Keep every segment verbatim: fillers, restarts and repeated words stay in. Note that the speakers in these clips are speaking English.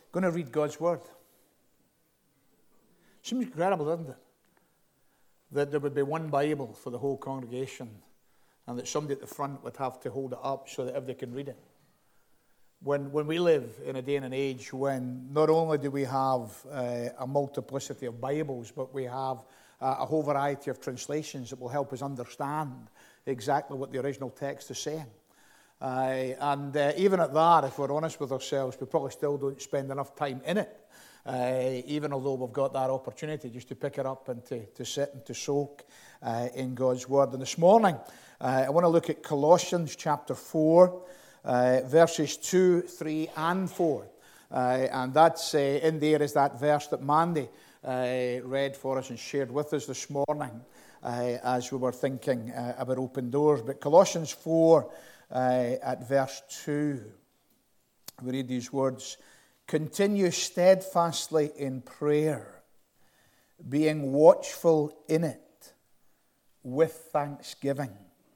going to read God's Word. Seems incredible, doesn't it? That there would be one Bible for the whole congregation and that somebody at the front would have to hold it up so that everybody can read it. When, when we live in a day and an age when not only do we have uh, a multiplicity of Bibles, but we have uh, a whole variety of translations that will help us understand exactly what the original text is saying. Uh, and uh, even at that, if we're honest with ourselves, we probably still don't spend enough time in it, uh, even although we've got that opportunity just to pick it up and to, to sit and to soak uh, in God's Word. And this morning, uh, I want to look at Colossians chapter four, uh, verses two, three, and four. Uh, and that's uh, in there is that verse that Mandy uh, read for us and shared with us this morning uh, as we were thinking uh, about open doors. But Colossians four, Uh, at verse two, we read these words: "Continue steadfastly in prayer, being watchful in it with thanksgiving.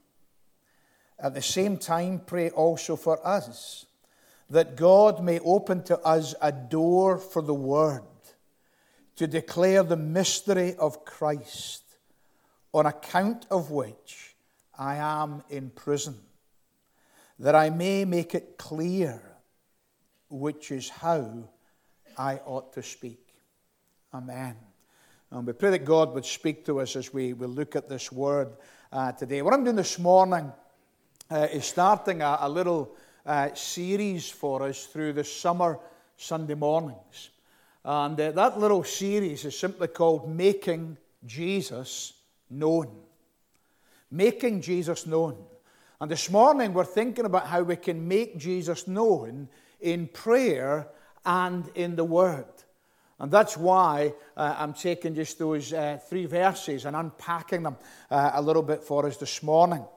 At the same time, pray also for us, that God may open to us a door for the word, to declare the mystery of Christ, on account of which I am in prison, that I may make it clear which is how I ought to speak." Amen. And we pray that God would speak to us as we will look at this word uh, today. What I'm doing this morning uh, is starting a, a little uh, series for us through the summer Sunday mornings. And uh, that little series is simply called Making Jesus Known. Making Jesus Known. And this morning we're thinking about how we can make Jesus known in prayer and in the Word. And that's why uh, I'm taking just those uh, three verses and unpacking them uh, a little bit for us this morning.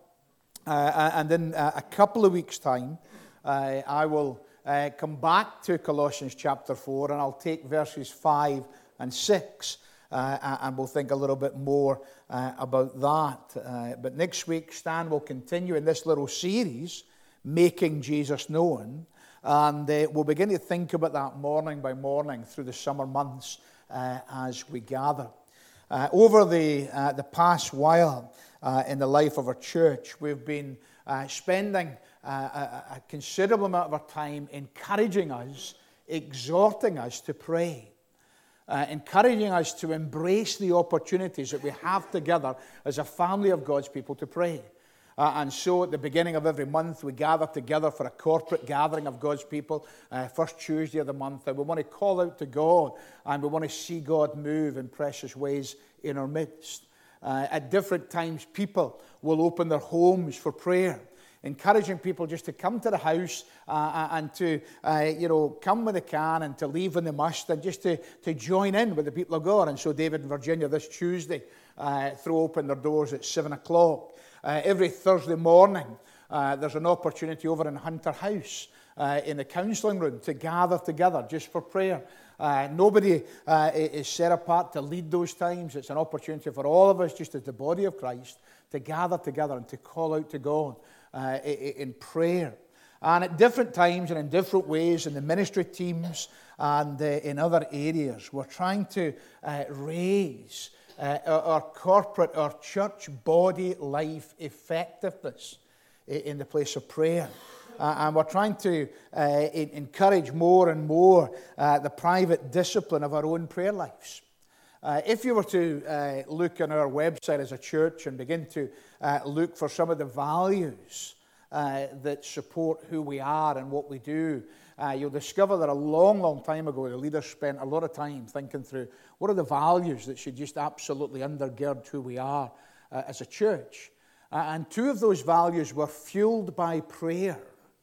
Uh, and in uh, a couple of weeks' time, uh, I will uh, come back to Colossians chapter four, and I'll take verses five and six. Uh, and we'll think a little bit more uh, about that. Uh, but next week, Stan will continue in this little series, Making Jesus Known. And uh, we'll begin to think about that morning by morning through the summer months uh, as we gather. Uh, over the, uh, the past while uh, in the life of our church, we've been uh, spending uh, a, a considerable amount of our time encouraging us, exhorting us to pray. Uh, encouraging us to embrace the opportunities that we have together as a family of God's people to pray. Uh, and so at the beginning of every month, we gather together for a corporate gathering of God's people, uh, first Tuesday of the month. And we want to call out to God, and we want to see God move in precious ways in our midst. Uh, at different times, people will open their homes for prayer, encouraging people just to come to the house uh, and to, uh, you know, come with a can and to leave when they must, and just to, to join in with the people of God. And so David and Virginia this Tuesday uh, throw open their doors at seven o'clock. Uh, every Thursday morning, uh, there's an opportunity over in Hunter House uh, in the counselling room to gather together just for prayer. Uh, nobody uh, is set apart to lead those times. It's an opportunity for all of us, just as the body of Christ, to gather together and to call out to God Uh, in prayer. And at different times and in different ways in the ministry teams and uh, in other areas, we're trying to uh, raise uh, our, our corporate, our church body life effectiveness in the place of prayer. Uh, and we're trying to uh, encourage more and more uh, the private discipline of our own prayer lives. Uh, if you were to uh, look on our website as a church and begin to uh, look for some of the values uh, that support who we are and what we do, uh, you'll discover that a long, long time ago, the leaders spent a lot of time thinking through what are the values that should just absolutely undergird who we are uh, as a church. Uh, and two of those values were fueled by prayer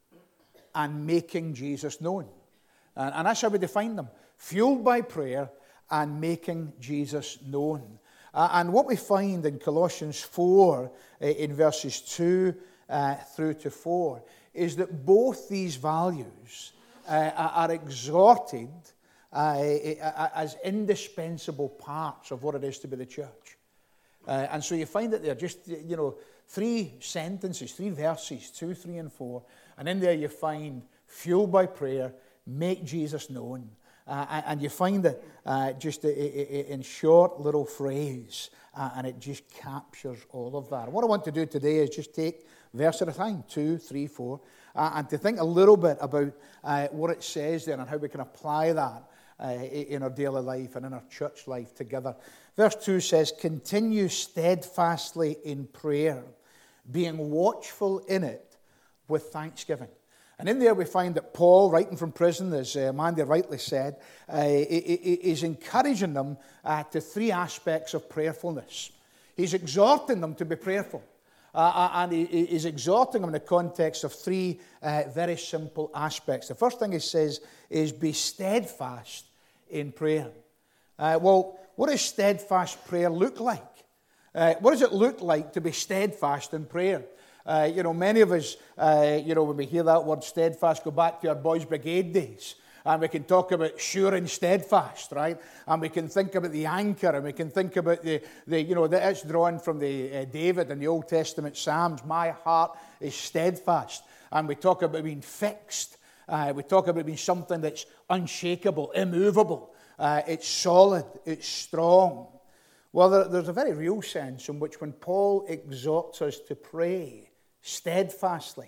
and making Jesus known. Uh, and that's how we define them. Fueled by prayer and making Jesus known. Uh, and what we find in Colossians four, uh, in verses two uh, through to four, is that both these values uh, are exhorted uh, as indispensable parts of what it is to be the church. Uh, and so you find that they're just, you know, three sentences, three verses, two, three, and four. And in there you find, fueled by prayer, make Jesus known. Uh, and you find it uh, just in short little phrase, uh, and it just captures all of that. And what I want to do today is just take verse at a time, two, three, four, uh, and to think a little bit about uh, what it says there and how we can apply that uh, in our daily life and in our church life together. Verse two says, continue steadfastly in prayer, being watchful in it with thanksgiving. And in there we find that Paul, writing from prison, as uh, Mandy rightly said, uh, is encouraging them uh, to three aspects of prayerfulness. He's exhorting them to be prayerful. Uh, and he is exhorting them in the context of three uh, very simple aspects. The first thing he says is be steadfast in prayer. Uh, well, what does steadfast prayer look like? Uh, what does it look like to be steadfast in prayer? Uh, you know, many of us, uh, you know, when we hear that word steadfast, go back to our Boys Brigade days. And we can talk about sure and steadfast, right? And we can think about the anchor, and we can think about the, the you know, that's drawn from the uh, David in the Old Testament Psalms. My heart is steadfast. And we talk about being fixed. Uh, we talk about being something that's unshakable, immovable. Uh, it's solid, it's strong. Well, there, there's a very real sense in which when Paul exhorts us to pray steadfastly,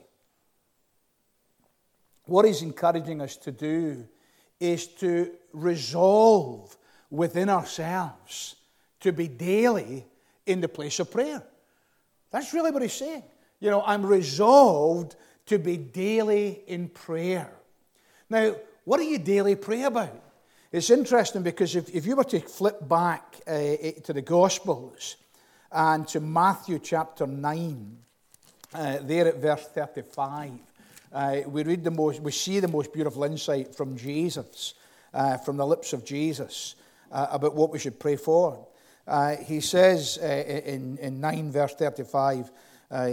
what he's encouraging us to do is to resolve within ourselves to be daily in the place of prayer. That's really what he's saying. You know, I'm resolved to be daily in prayer. Now, what do you daily pray about? It's interesting because if, if you were to flip back uh, to the Gospels and to Matthew chapter nine, uh, there at verse thirty-five, uh, we read the most, we see the most beautiful insight from Jesus, uh, from the lips of Jesus, uh, about what we should pray for. Uh, he says uh, in, in nine verse thirty-five, uh,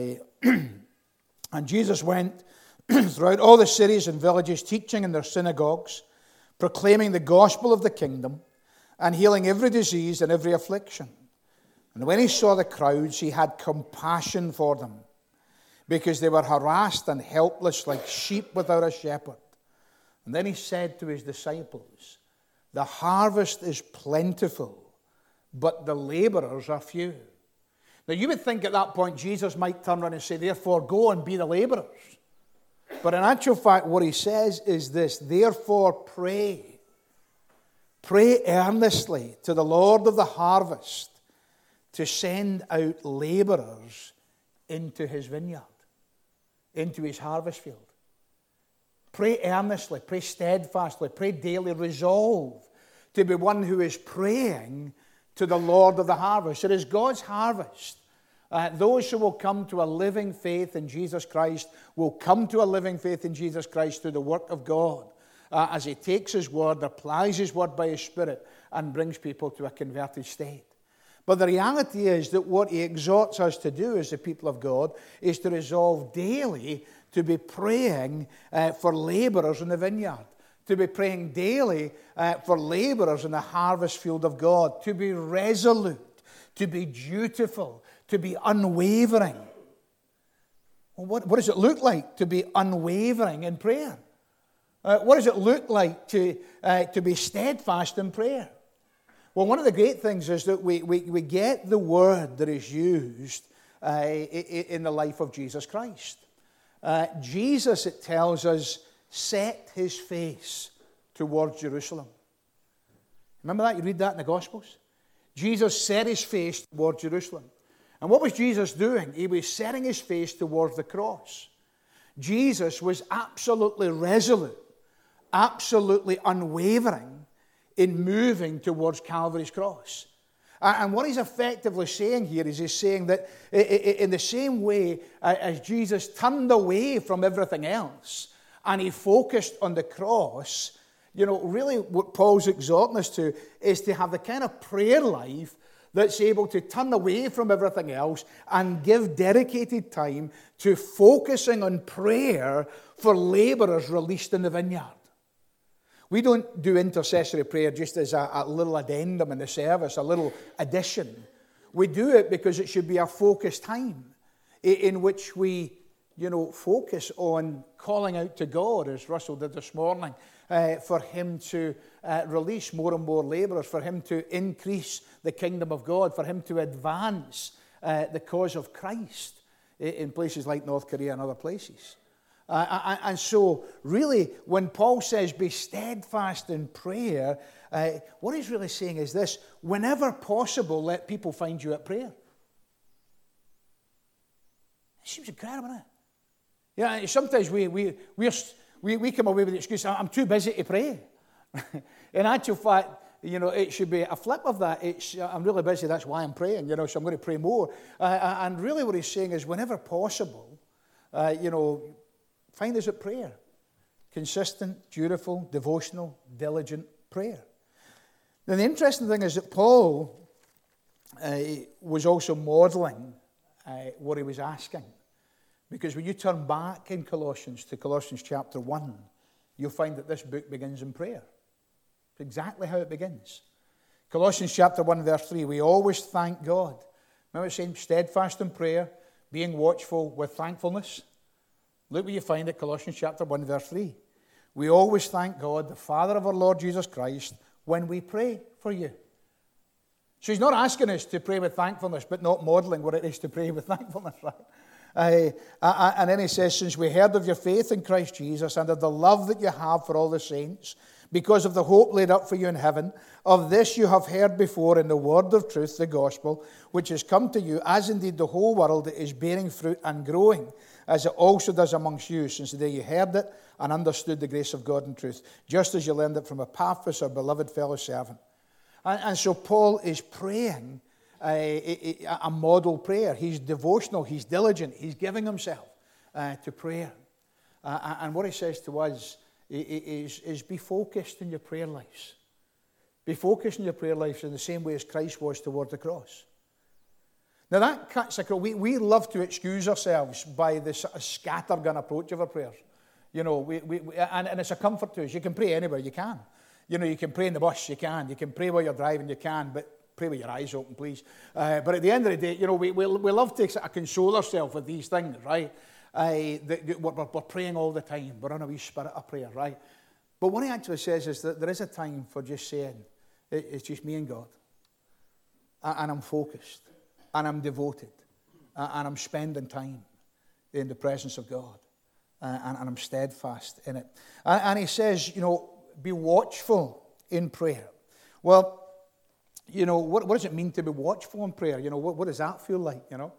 and Jesus went throughout all the cities and villages, teaching in their synagogues, proclaiming the gospel of the kingdom, and healing every disease and every affliction. And when he saw the crowds, he had compassion for them, because they were harassed and helpless like sheep without a shepherd. And then he said to his disciples, the harvest is plentiful, but the laborers are few. Now you would think at that point Jesus might turn around and say, therefore go and be the laborers. But in actual fact, what he says is this, therefore pray. Pray earnestly to the Lord of the harvest to send out laborers into his vineyard, into his harvest field. Pray earnestly, pray steadfastly, pray daily, resolve to be one who is praying to the Lord of the harvest. It is God's harvest. Uh, those who will come to a living faith in Jesus Christ will come to a living faith in Jesus Christ through the work of God uh, as he takes his word, applies his word by his Spirit, and brings people to a converted state. But the reality is that what he exhorts us to do as the people of God is to resolve daily to be praying uh, for laborers in the vineyard, to be praying daily uh, for laborers in the harvest field of God, to be resolute, to be dutiful, to be unwavering. Well, what, what does it look like to be unwavering in prayer? Uh, what does it look like to, uh, to be steadfast in prayer? Well, one of the great things is that we, we, we get the word that is used uh, in the life of Jesus Christ. Uh, Jesus, it tells us, set his face towards Jerusalem. Remember that? You read that in the Gospels? Jesus set his face towards Jerusalem. And what was Jesus doing? He was setting his face towards the cross. Jesus was absolutely resolute, absolutely unwavering in moving towards Calvary's cross. And what he's effectively saying here is he's saying that in the same way as Jesus turned away from everything else and he focused on the cross, you know, really what Paul's exhorting us to is to have the kind of prayer life that's able to turn away from everything else and give dedicated time to focusing on prayer for laborers released in the vineyard. We don't do intercessory prayer just as a, a little addendum in the service, a little addition. We do it because it should be a focused time in which we, you know, focus on calling out to God, as Russell did this morning, uh, for him to uh, release more and more laborers, for him to increase the kingdom of God, for him to advance uh, the cause of Christ in places like North Korea and other places. Uh, and so, really, when Paul says, be steadfast in prayer, uh, what he's really saying is this: whenever possible, let people find you at prayer. It seems incredible, isn't it? Yeah, sometimes we, we, we're, we, we come away with the excuse, I'm too busy to pray. In actual fact, you know, it should be a flip of that. It's, I'm really busy, that's why I'm praying, you know, so I'm going to pray more. Uh, and really what he's saying is, whenever possible, uh, you know, find us at prayer. Consistent, dutiful, devotional, diligent prayer. Now, the interesting thing is that Paul uh, was also modeling uh, what he was asking. Because when you turn back in Colossians to Colossians chapter one, you'll find that this book begins in prayer. It's exactly how it begins. Colossians chapter one, verse three, we always thank God. Remember saying steadfast in prayer, being watchful with thankfulness? Look what you find at Colossians chapter one, verse three. We always thank God, the Father of our Lord Jesus Christ, when we pray for you. So he's not asking us to pray with thankfulness, but not modeling what it is to pray with thankfulness, right? Uh, uh, and then he says, since we heard of your faith in Christ Jesus and of the love that you have for all the saints, because of the hope laid up for you in heaven, of this you have heard before in the word of truth, the gospel, which has come to you, as indeed the whole world is bearing fruit and growing, as it also does amongst you, since the day you heard it and understood the grace of God in truth, just as you learned it from Epaphras, our beloved fellow servant. And, and so Paul is praying A, a, a model prayer. He's devotional, he's diligent, he's giving himself uh, to prayer. Uh, and what he says to us is, is be focused in your prayer lives. Be focused in your prayer lives in the same way as Christ was toward the cross. Now that cuts across. We, we love to excuse ourselves by this sort of scattergun approach of our prayers. You know, we, we, we, and, and it's a comfort to us. You can pray anywhere, you can. You know, you can pray in the bus, you can. You can pray while you're driving, you can. But pray with your eyes open, please. Uh, but at the end of the day, you know, we, we, we love to sort of console ourselves with these things, right? Uh, that we're, we're praying all the time. We're on a wee spirit of prayer, right? But what he actually says is that there is a time for just saying, it, it's just me and God. And I'm focused. And I'm devoted. And I'm spending time in the presence of God. And, and I'm steadfast in it. And, and he says, you know, be watchful in prayer. Well, you know, what, what does it mean to be watchful in prayer? You know, what, what does that feel like, you know?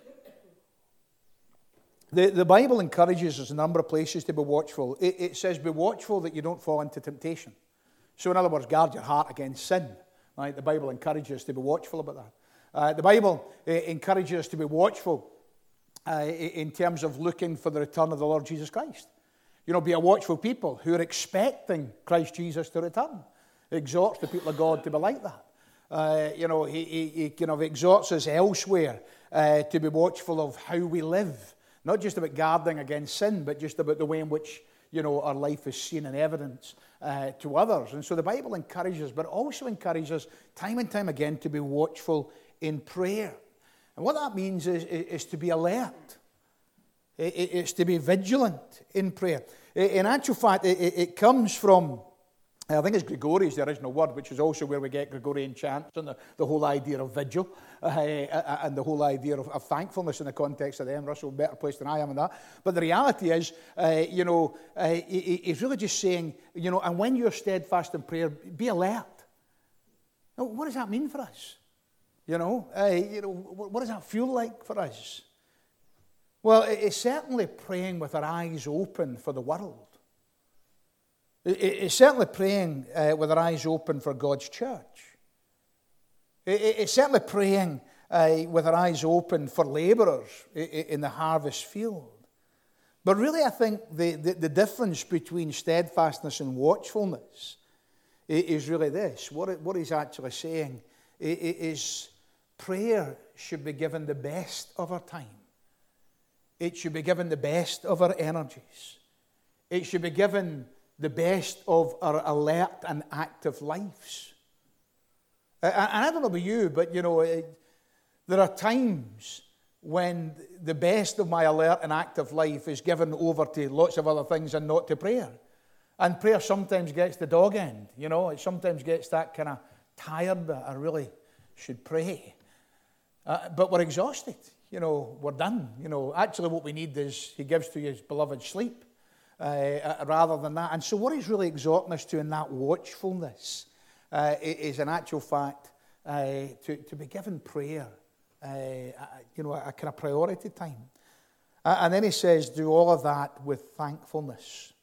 The, the Bible encourages us a number of places to be watchful. It, it says, be watchful that you don't fall into temptation. So in other words, guard your heart against sin. Right? The Bible encourages us to be watchful about that. Uh, the Bible uh, encourages us to be watchful uh, in terms of looking for the return of the Lord Jesus Christ. You know, be a watchful people who are expecting Christ Jesus to return. It exhorts the people of God to be like that. Uh, you know, he, he, he kind of exhorts us elsewhere uh, to be watchful of how we live. Not just about guarding against sin, but just about the way in which, you know, our life is seen and evidence uh, to others. And so the Bible encourages, but also encourages time and time again to be watchful in prayer. And what that means is, is, is to be alert. It, it, it's to be vigilant in prayer. In actual fact, it, it comes from, I think it's Gregorian is the original word, which is also where we get Gregorian chants and the, the whole idea of vigil uh, and the whole idea of, of thankfulness in the context of them. Russell, better placed than I am in that. But the reality is, uh, you know, uh, he, he's really just saying, you know, and when you're steadfast in prayer, be alert. Now, what does that mean for us? You know, uh, you know, what does that feel like for us? Well, it's certainly praying with our eyes open for the world. It's certainly praying uh, with our eyes open for God's church. It's certainly praying uh, with our eyes open for labourers in the harvest field. But really, I think the, the, the difference between steadfastness and watchfulness is really this. What, it, what he's actually saying is prayer should be given the best of our time. It should be given the best of our energies. It should be given the best of our alert and active lives. And I don't know about you, but, you know, it, there are times when the best of my alert and active life is given over to lots of other things and not to prayer. And prayer sometimes gets the dog end, you know. It sometimes gets that kind of tired that I really should pray. Uh, but we're exhausted, you know, we're done. You know, actually what we need is he gives to his beloved sleep uh, uh, rather than that. And so what he's really exhorting us to in that watchfulness uh, is in actual fact uh, to, to be given prayer, uh, you know, a, a kind of priority time. Uh, and then he says, do all of that with thankfulness.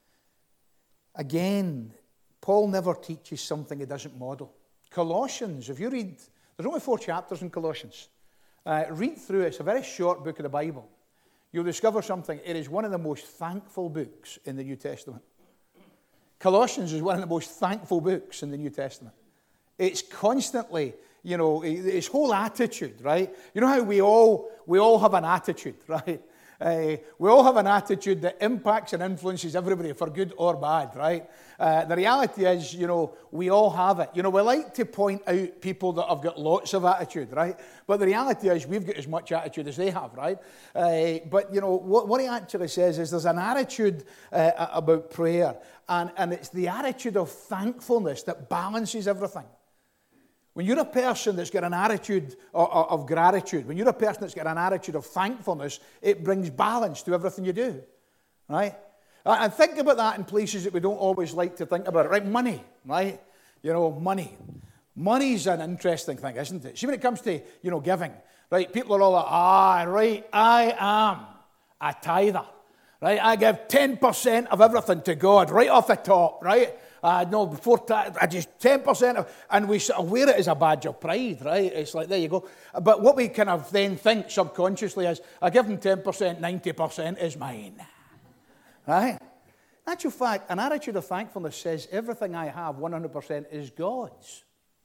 Again, Paul never teaches something he doesn't model. Colossians, if you read, there's only four chapters in Colossians. Uh, read through it. It's a very short book of the Bible. You'll discover something. It is one of the most thankful books in the New Testament. Colossians is one of the most thankful books in the New Testament. It's constantly, you know, its whole attitude, right? You know how we all we all have an attitude, right? Uh, we all have an attitude that impacts and influences everybody for good or bad, right? Uh, the reality is, you know, we all have it. You know, we like to point out people that have got lots of attitude, right? But the reality is we've got as much attitude as they have, right? Uh, but, you know, what, what he actually says is there's an attitude uh, about prayer, and, and it's the attitude of thankfulness that balances everything. When you're a person that's got an attitude of gratitude, when you're a person that's got an attitude of thankfulness, it brings balance to everything you do, right? And think about that in places that we don't always like to think about it, right? Money, right? You know, money. Money's an interesting thing, isn't it? See, when it comes to, you know, giving, right? People are all like, ah, right, I am a tither, right? I give ten percent of everything to God right off the top, right? Uh, no, before ta- I just ten percent of, and we sort of wear it as a badge of pride, right? It's like, there you go. But what we kind of then think subconsciously is, I give them ten percent, ninety percent is mine, right? In actual fact, an attitude of thankfulness says, everything I have, one hundred percent is God's.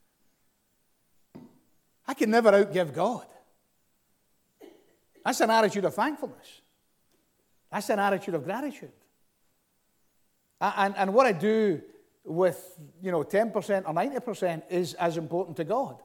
I can never outgive God. That's an attitude of thankfulness. That's an attitude of gratitude. And, and what I do with, you know, ten percent or ninety percent is as important to God.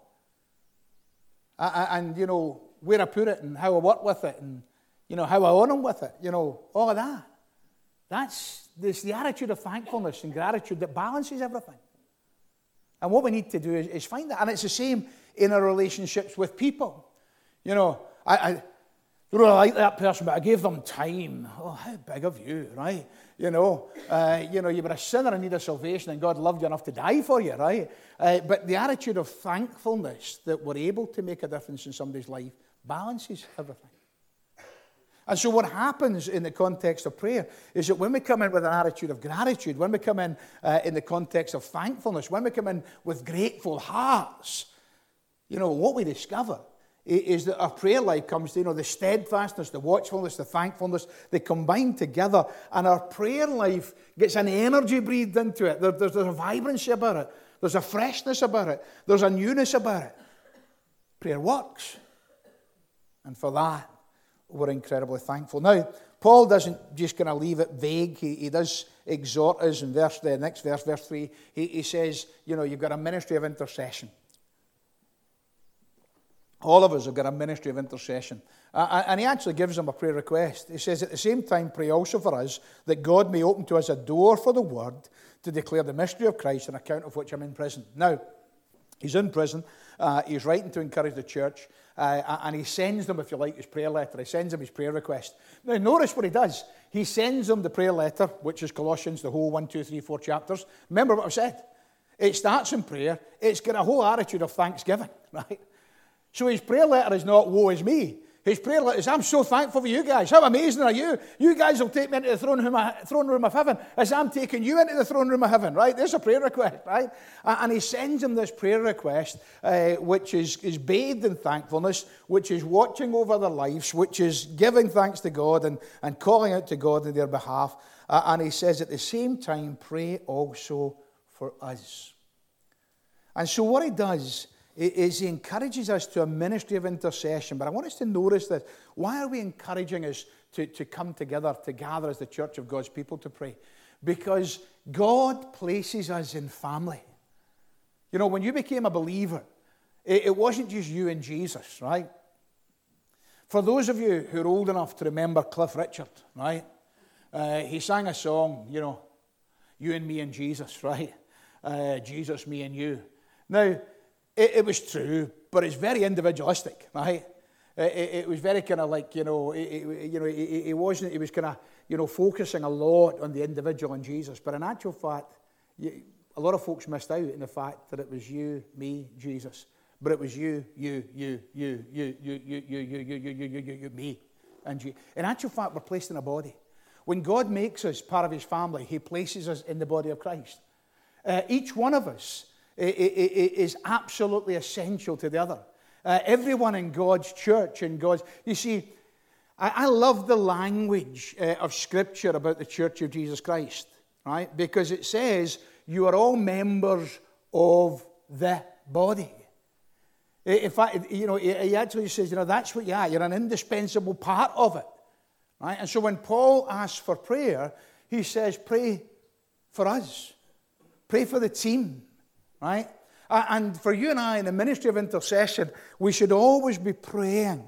And, you know, where I put it and how I work with it and, you know, how I own Him with it, you know, all of that. That's this, the attitude of thankfulness and gratitude that balances everything. And what we need to do is, is find that. And it's the same in our relationships with people. You know, I, I don't really like that person, but I gave them time. Oh, how big of you, right? You know, uh, you know, you were a sinner in need of salvation, and God loved you enough to die for you, right? Uh, but the attitude of thankfulness that we're able to make a difference in somebody's life balances everything. And so what happens in the context of prayer is that when we come in with an attitude of gratitude, when we come in uh, in the context of thankfulness, when we come in with grateful hearts, you know, what we discover is that our prayer life comes to, you know, the steadfastness, the watchfulness, the thankfulness, they combine together, and our prayer life gets an energy breathed into it. There, there's, there's a vibrancy about it. There's a freshness about it. There's a newness about it. Prayer works. And for that, we're incredibly thankful. Now, Paul doesn't just kind of leave it vague. He, he does exhort us in verse, the next verse, verse three. He, he says, you know, you've got a ministry of intercession. All of us have got a ministry of intercession. Uh, and he actually gives them a prayer request. He says, at the same time, pray also for us, that God may open to us a door for the word to declare the mystery of Christ, on account of which I'm in prison. Now, he's in prison. Uh, he's writing to encourage the church. Uh, and he sends them, if you like, his prayer letter. He sends them his prayer request. Now, notice what he does. He sends them the prayer letter, which is Colossians, the whole one, two, three, four chapters. Remember what I've said. It starts in prayer. It's got a whole attitude of thanksgiving, right? So his prayer letter is not, woe is me. His prayer letter is, I'm so thankful for you guys. How amazing are you? You guys will take me into the throne room of, throne room of heaven as I'm taking you into the throne room of heaven, right? There's a prayer request, right? And he sends him this prayer request, uh, which is, is bathed in thankfulness, which is watching over their lives, which is giving thanks to God and, and calling out to God in their behalf. Uh, and he says, at the same time, pray also for us. And so what he does is he encourages us to a ministry of intercession. But I want us to notice that. Why are we encouraging us to, to come together, to gather as the church of God's people to pray? Because God places us in family. You know, when you became a believer, it, it wasn't just you and Jesus, right? For those of you who are old enough to remember Cliff Richard, right? Uh, he sang a song, you know, You and me and Jesus, right? Uh, Jesus, me and you. Now, it, it was true, but it's very individualistic, right? It, it, it was very kind of like, you know, it, it, you know, it, it wasn't, it was kind of, you know, focusing a lot on the individual and Jesus. But in actual fact, you, a lot of folks missed out in the fact that it was you, me, Jesus. But it was you, you, you, you, you, you, you, you, you, you, you, you, you, you, you, me, and you. In actual fact, we're placed in a body. When God makes us part of his family, he places us in the body of Christ. Uh, each one of us is absolutely essential to the other. Uh, everyone in God's church, in God's... You see, I, I love the language uh, of Scripture about the Church of Jesus Christ, right? Because it says, you are all members of the body. In fact, you know, he actually says, you know, that's what you are. You're an indispensable part of it. Right? And so when Paul asks for prayer, he says, pray for us. Pray for the team, right? And for you and I in the ministry of intercession, we should always be praying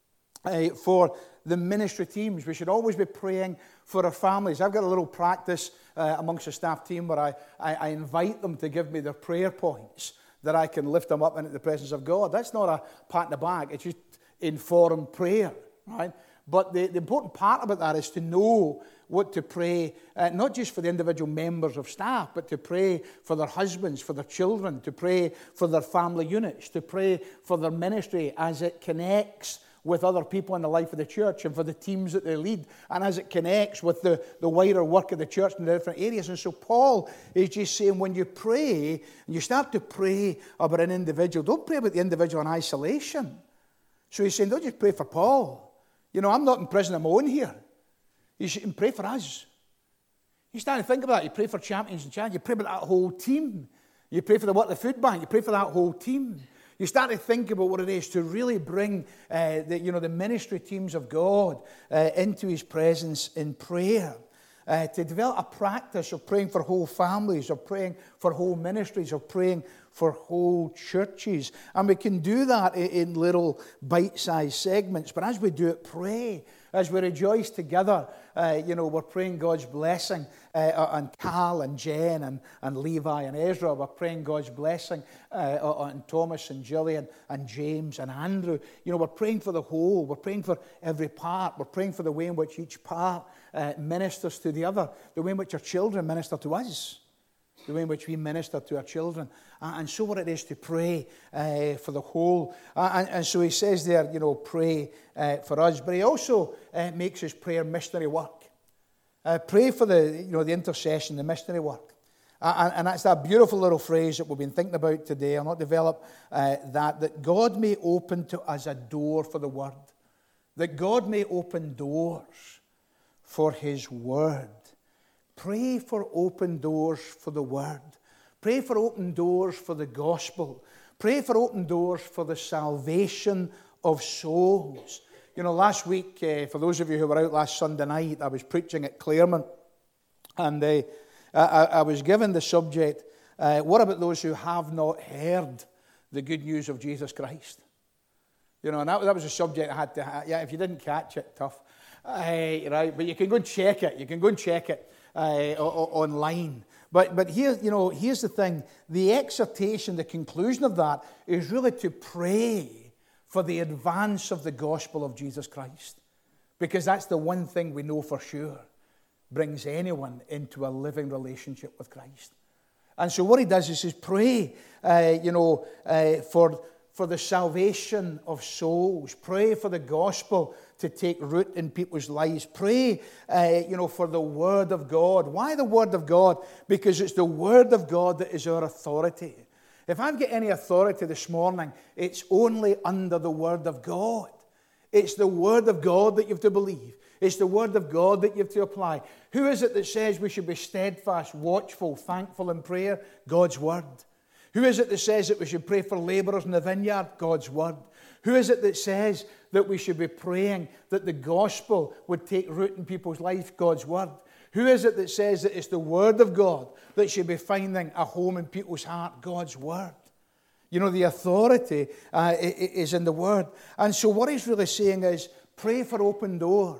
uh, for the ministry teams. We should always be praying for our families. I've got a little practice uh, amongst the staff team where I, I, I invite them to give me their prayer points that I can lift them up into the presence of God. That's not a pat in the back. It's just informed prayer, right? But the, the important part about that is to know what to pray, uh, not just for the individual members of staff, but to pray for their husbands, for their children, to pray for their family units, to pray for their ministry as it connects with other people in the life of the church and for the teams that they lead, and as it connects with the, the wider work of the church in the different areas. And so Paul is just saying, when you pray, and you start to pray about an individual, don't pray about the individual in isolation. So he's saying, don't just pray for Paul. You know, I'm not in prison on my own here. You should pray for us. You start to think about that. You pray for champions and champions. You pray about that whole team. You pray for the what the food bank. You pray for that whole team. You start to think about what it is to really bring uh, the, you know, the ministry teams of God uh, into his presence in prayer. Uh, to develop a practice of praying for whole families, of praying for whole ministries, of praying for whole churches. And we can do that in, in little bite-sized segments. But as we do it, pray. As we rejoice together, uh, you know, we're praying God's blessing uh, on Cal and Jen and, and Levi and Ezra. We're praying God's blessing uh, on Thomas and Gillian and James and Andrew. You know, we're praying for the whole. We're praying for every part. We're praying for the way in which each part uh, ministers to the other, the way in which our children minister to us, the way in which we minister to our children. Uh, and so what it is to pray uh, for the whole. Uh, and, and so he says there, you know, pray uh, for us. But he also uh, makes his prayer missionary work. Uh, pray for the, you know, the intercession, the missionary work. Uh, and, and that's that beautiful little phrase that we've been thinking about today. I'll not develop uh, that. That God may open to us a door for the word. That God may open doors for his word. Pray for open doors for the word. Pray for open doors for the gospel. Pray for open doors for the salvation of souls. You know, last week, uh, for those of you who were out last Sunday night, I was preaching at Claremont. And uh, I, I was given the subject, uh, what about those who have not heard the good news of Jesus Christ? You know, and that, that was a subject I had to have. Yeah, if you didn't catch it, tough. Uh, right, but you can go and check it. You can go and check it. Uh, online. But but here, you know, here's the thing. The exhortation, the conclusion of that is really to pray for the advance of the gospel of Jesus Christ. Because that's the one thing we know for sure brings anyone into a living relationship with Christ. And so what he does is, is pray, uh, you know, uh, for, for the salvation of souls. Pray for the gospel to take root in people's lives. Pray, uh, you know, for the Word of God. Why the Word of God? Because it's the Word of God that is our authority. If I've got any authority this morning, it's only under the Word of God. It's the Word of God that you have to believe. It's the Word of God that you have to apply. Who is it that says we should be steadfast, watchful, thankful in prayer? God's Word. Who is it that says that we should pray for labourers in the vineyard? God's Word. Who is it that says that we should be praying that the gospel would take root in people's lives? God's Word. Who is it that says that it's the Word of God that should be finding a home in people's heart? God's Word. You know, the authority uh, is in the Word. And so what he's really saying is, pray for open doors.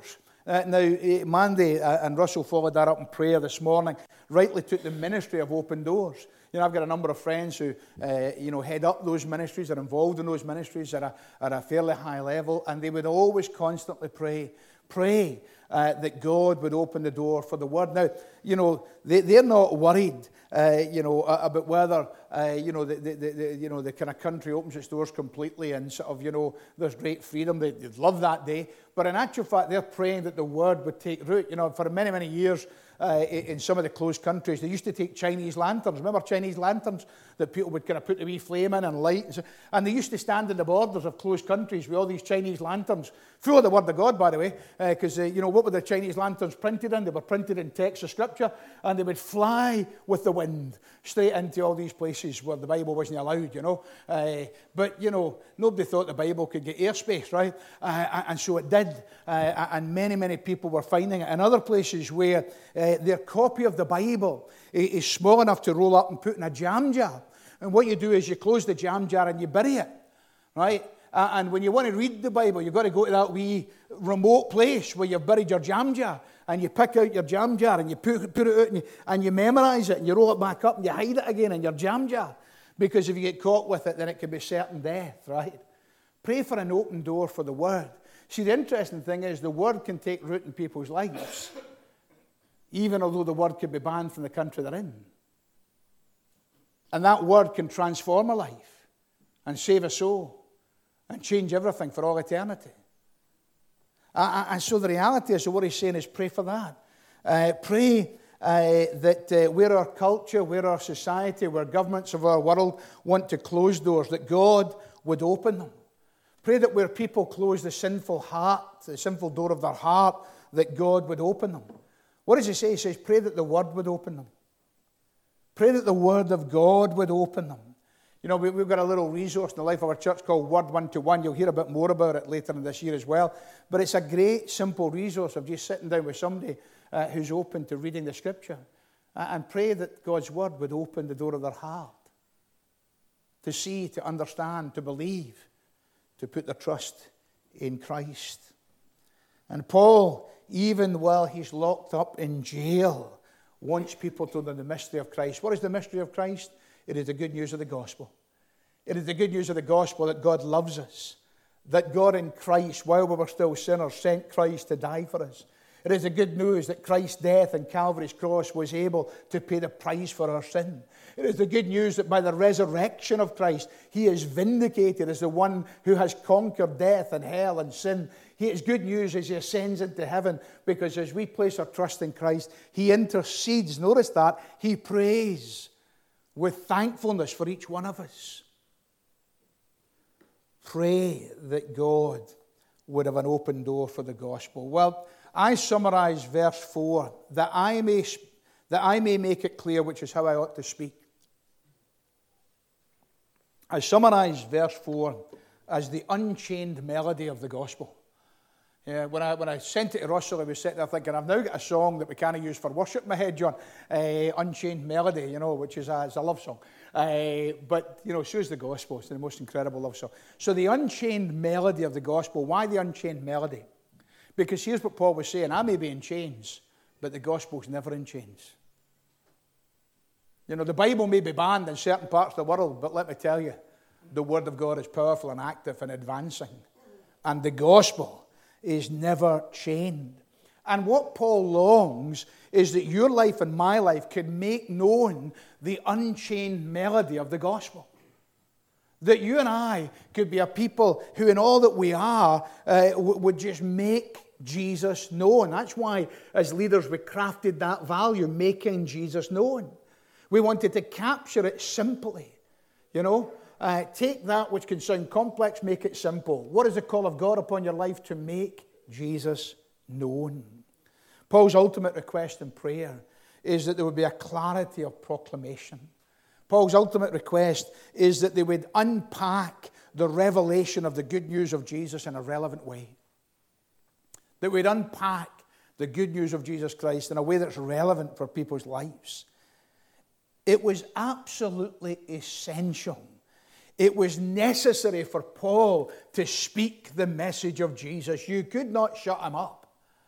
Uh, now, uh, Mandy uh, and Russell followed that up in prayer this morning, rightly took the ministry of Open Doors. You know, I've got a number of friends who, uh, you know, head up those ministries, are involved in those ministries at a, at a fairly high level, and they would always constantly pray, pray uh, that God would open the door for the Word. Now, you know, they, they're not worried, uh, you know, about whether, uh, you know, the, the, the, you know, the kind of country opens its doors completely and sort of, you know, there's great freedom. They, they'd love that day. But in actual fact, they're praying that the Word would take root. You know, for many, many years, Uh, in some of the closed countries, they used to take Chinese lanterns. Remember Chinese lanterns that people would kind of put a wee flame in and light? And they used to stand in the borders of closed countries with all these Chinese lanterns, full of the Word of God, by the way, because, uh, uh, you know, what were the Chinese lanterns printed in? They were printed in text of Scripture, and they would fly with the wind straight into all these places where the Bible wasn't allowed, you know. Uh, but, you know, nobody thought the Bible could get airspace, right? Uh, and so it did. Uh, and many, many people were finding it in other places where uh, their copy of the Bible is small enough to roll up and put in a jam jar. And what you do is you close the jam jar and you bury it, right? Uh, and when you want to read the Bible, you've got to go to that wee remote place where you've buried your jam jar, and you pick out your jam jar and you put, put it out and you, and you memorize it and you roll it back up and you hide it again in your jam jar. Because if you get caught with it, then it could be certain death, right? Pray for an open door for the Word. See, the interesting thing is the Word can take root in people's lives, even although the Word could be banned from the country they're in. And that Word can transform a life and save a soul and change everything for all eternity. Uh, and so the reality is, so what he's saying is pray for that. Uh, pray uh, that uh, where our culture, where our society, where governments of our world want to close doors, that God would open them. Pray that where people close the sinful heart, the sinful door of their heart, that God would open them. What does he say? He says, pray that the Word would open them. Pray that the Word of God would open them. You know, we, we've got a little resource in the life of our church called Word One-to-One. You'll hear a bit more about it later in this year as well. But it's a great, simple resource of just sitting down with somebody uh, who's open to reading the Scripture. Uh, and pray that God's Word would open the door of their heart. To see, to understand, to believe, to put their trust in Christ. And Paul, even while he's locked up in jail, wants people to know the mystery of Christ. What is the mystery of Christ? It is the good news of the gospel. It is the good news of the gospel that God loves us, that God in Christ, while we were still sinners, sent Christ to die for us. It is the good news that Christ's death on Calvary's cross was able to pay the price for our sin. It is the good news that by the resurrection of Christ, he is vindicated as the one who has conquered death and hell and sin. He is good news as he ascends into heaven, because as we place our trust in Christ, he intercedes. Notice that. He prays with thankfulness for each one of us. Pray that God would have an open door for the gospel. Well, I summarize verse four, that I may, that I may make it clear, which is how I ought to speak. I summarize verse four as the unchained melody of the gospel. Yeah, when I when I sent it to Russell, I was sitting there thinking, I've now got a song that we can't use for worship in my head, John. Uh, Unchained Melody, you know, which is a, it's a love song. Uh, but, you know, so is the gospel. It's the most incredible love song. So the unchained melody of the gospel. Why the unchained melody? Because here's what Paul was saying. I may be in chains, but the gospel's never in chains. You know, the Bible may be banned in certain parts of the world, but let me tell you, the Word of God is powerful and active and advancing. And the gospel is never chained. And what Paul longs is that your life and my life can make known the unchained melody of the gospel. That you and I could be a people who in all that we are uh, would just make Jesus known. That's why as leaders we crafted that value, making Jesus known. We wanted to capture it simply, you know. Uh, take that which can sound complex, make it simple. What is the call of God upon your life? To make Jesus known. Paul's ultimate request in prayer is that there would be a clarity of proclamation. Paul's ultimate request is that they would unpack the revelation of the good news of Jesus in a relevant way. That we'd unpack the good news of Jesus Christ in a way that's relevant for people's lives. It was absolutely essential. It was necessary for Paul to speak the message of Jesus. You could not shut him up.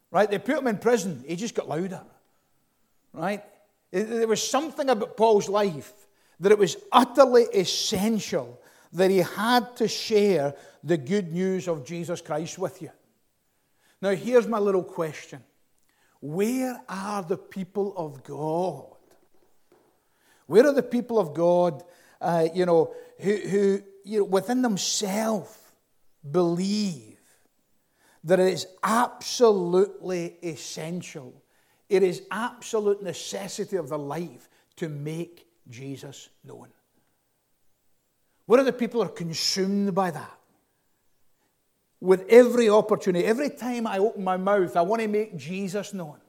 Right? They put him in prison. He just got louder. Right? There was something about Paul's life that it was utterly essential that he had to share the good news of Jesus Christ with you. Now, here's my little question. Where are the people of God? Where are the people of God, uh, you know, who, who you know, within themselves believe that it is absolutely essential, it is absolute necessity of their life to make Jesus known? Where are the people who are consumed by that? With every opportunity, every time I open my mouth, I want to make Jesus known.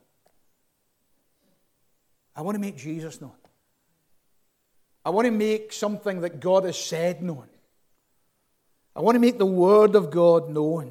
I want to make Jesus known. I want to make something that God has said known. I want to make the Word of God known.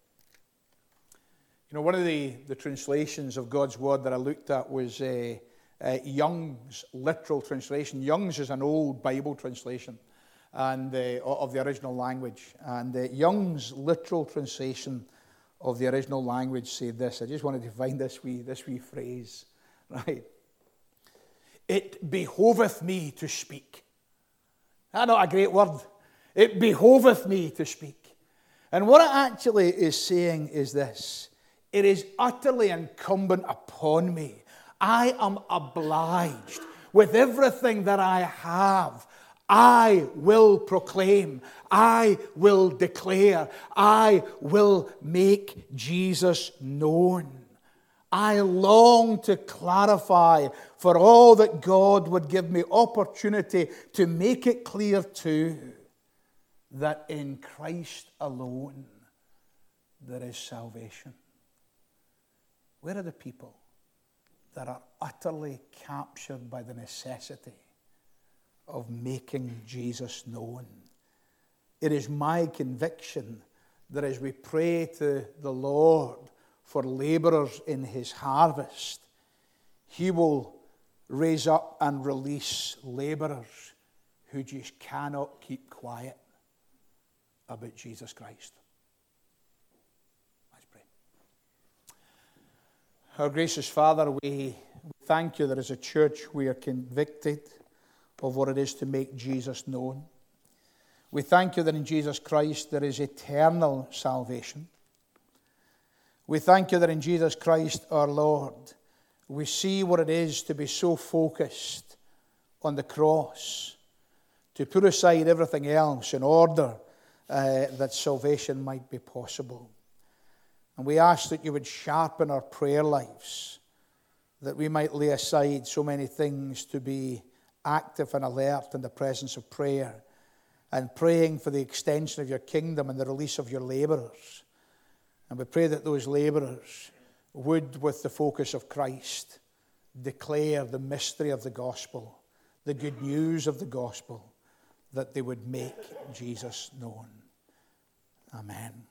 You know, one of the, the translations of God's Word that I looked at was uh, uh, Young's literal translation. Young's is an old Bible translation and uh, of the original language. And uh, Young's literal translation of the original language said this. I just wanted to find this wee, this wee phrase, right? It behoveth me to speak. That's not a great word. It behoveth me to speak. And what it actually is saying is this. It is utterly incumbent upon me. I am obliged with everything that I have. I will proclaim. I will declare. I will make Jesus known. I long to clarify for all that God would give me opportunity to make it clear too that in Christ alone there is salvation. Where are the people that are utterly captured by the necessity of making Jesus known? It is my conviction that as we pray to the Lord for laborers in his harvest, he will raise up and release laborers who just cannot keep quiet about Jesus Christ. Let's pray. Our gracious Father, we thank you that as a church we are convicted of what it is to make Jesus known. We thank you that in Jesus Christ there is eternal salvation. We thank you that in Jesus Christ our Lord, we see what it is to be so focused on the cross, to put aside everything else in order uh, that salvation might be possible. And we ask that you would sharpen our prayer lives, that we might lay aside so many things to be active and alert in the presence of prayer and praying for the extension of your kingdom and the release of your laborers. And we pray that those laborers would, with the focus of Christ, declare the mystery of the gospel, the good news of the gospel, that they would make Jesus known. Amen.